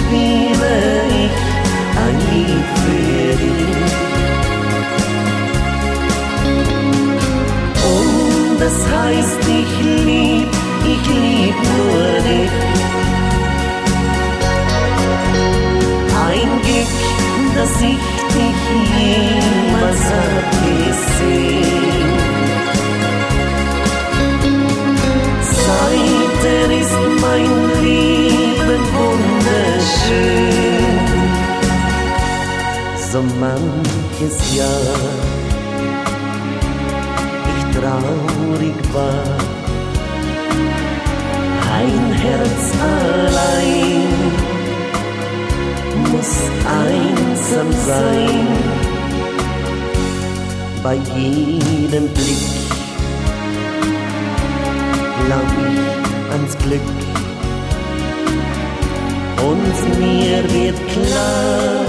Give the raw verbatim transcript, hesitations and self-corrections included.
spiele ich ein Lied für dich. Und es heißt, ich lieb, ich lieb nur dich. Ein Glück, dass ich dich jemals hab gesehen. Seitdem ist mein Leben wunderschön. So manches Jahr ich traurig war, ein Herz allein muss einsam sein. Bei jedem Blick glaub ich ans Glück und mir wird klar,